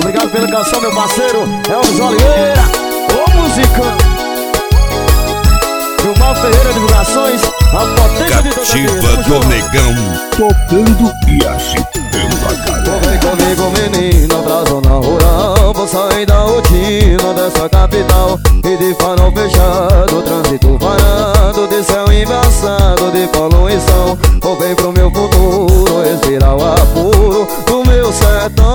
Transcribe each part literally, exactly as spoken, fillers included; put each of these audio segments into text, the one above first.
Obrigado pela canção, meu parceiro Elvis Oliveira, ô música. Gilmar Ferreira Divulgações, a potência de Cativa do Negão, tocando e agitando a galera. Vem comigo, menina, pra zona rural. Vou sair da rotina dessa capital e de farol fechado, trânsito parado, de céu embaçado, de poluição. Vou bem pro meu futuro, respirar o ar puro do meu sertão.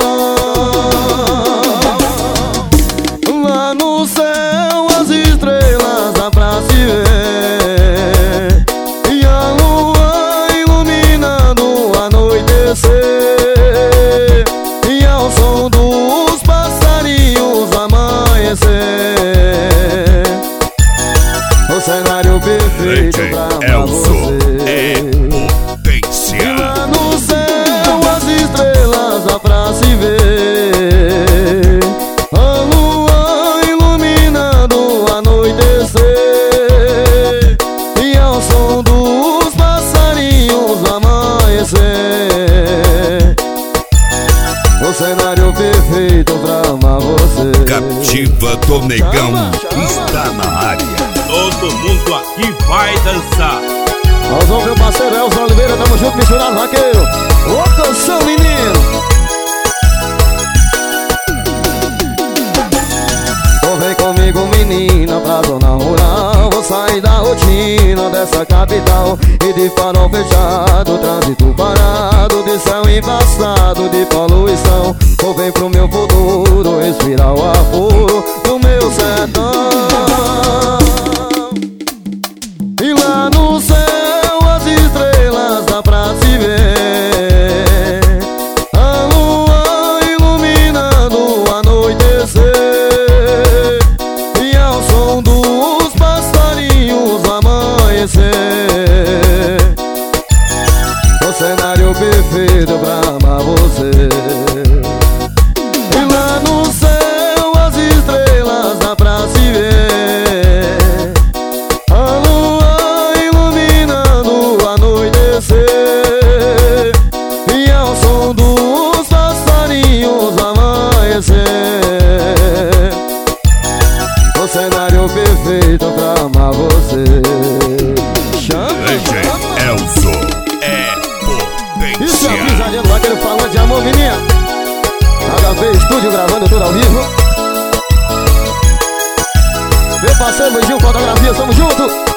Lá no céu as estrelas dá pra se ver, e a lua iluminando o anoitecer, e ao som dos passarinhos amanhecer. O cenário perfeito pra amar você. É potência. E lá no céu as estrelas dá pra se ver, a lua iluminando o anoitecer, e ao som dos passarinhos amanhecer. O cenário perfeito pra amar você. Cativa do Negão está na área. Todo mundo aqui vai dançar. Alzão, meu parceiro Elvis Oliveira, tamo junto, misturado, vaqueiro. Ô canção, menino. Então vem comigo, menina, pra zona rural. Vou sair da rotina dessa capital e de farol fechado, trânsito parado, de céu embaçado, de poluição. Vou bem pro meu futuro, respirar o ar puro do meu sertão. E lá no céu as estrelas dá pra se ver, a lua iluminando o anoitecer, e ao som dos passarinhos amanhecer. O cenário perfeito pra amar você. E lá no céu as estrelas dá pra se ver, a lua iluminando o anoitecer, e ao som dos passarinhos amanhecer. O cenário perfeito pra amar você. Chama, chama. Elzo é Isso é a potência. pisadinha do vaqueiro falando de amor, menina. H V Estúdio gravando tudo ao vivo. Meu parceiro Gil Fotografia, tamo junto.